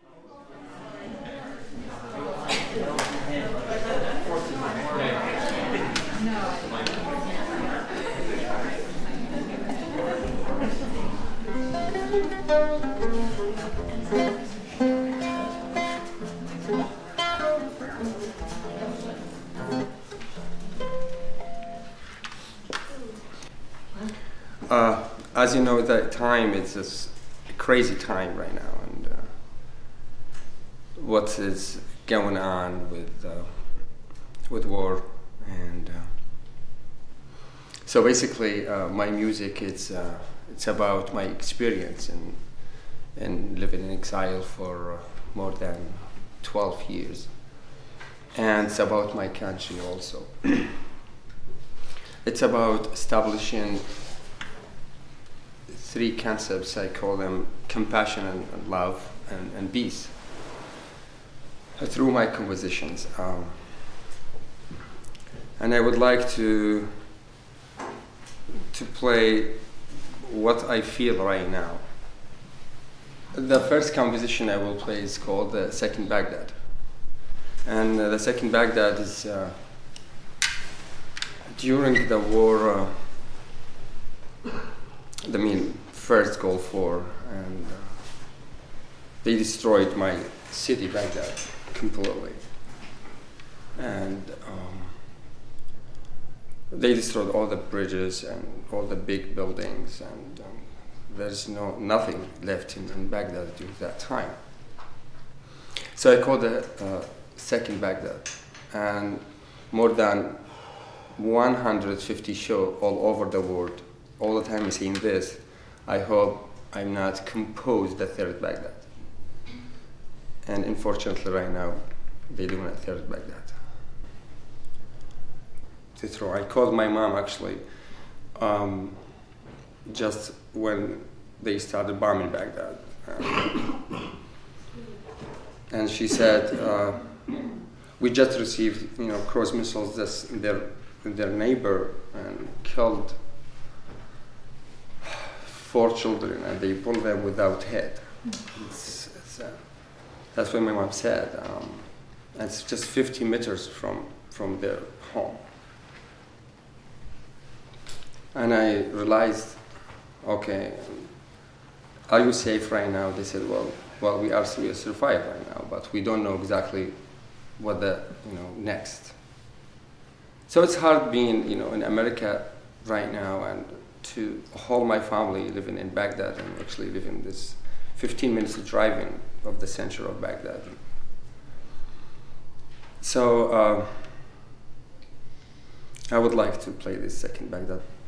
As you know, that time it's just a crazy time right now, and what is going on with war, and so basically, my music it's about my experience in living in exile for more than 12 years, and it's about my country also. It's about establishing three concepts. I call them compassion and love and peace through my compositions. And I would like to play what I feel right now. The first composition I will play is called the Second Baghdad. And the Second Baghdad is during the war, first Gulf War, and they destroyed my city, Baghdad, completely. And they destroyed all the bridges and all the big buildings, and there's nothing left in Baghdad during that time. So I called it Second Baghdad, and more than 150 shows all over the world. All the time I'm saying this, I hope I'm not composed the third Baghdad. And unfortunately right now, they do a third Baghdad. I called my mom actually, just when they started bombing Baghdad. And she said, we just received cruise missiles that's their neighbor and killed 4 children, and they pulled them without head. That's what my mom said. It's just 50 meters from their home. And I realized, okay, are you safe right now? They said, well, we are survived right now, but we don't know exactly what the next. So it's hard being in America right now, and to hold my family living in Baghdad and actually living this 15 minutes of driving of the center of Baghdad. So I would like to play this Second Baghdad.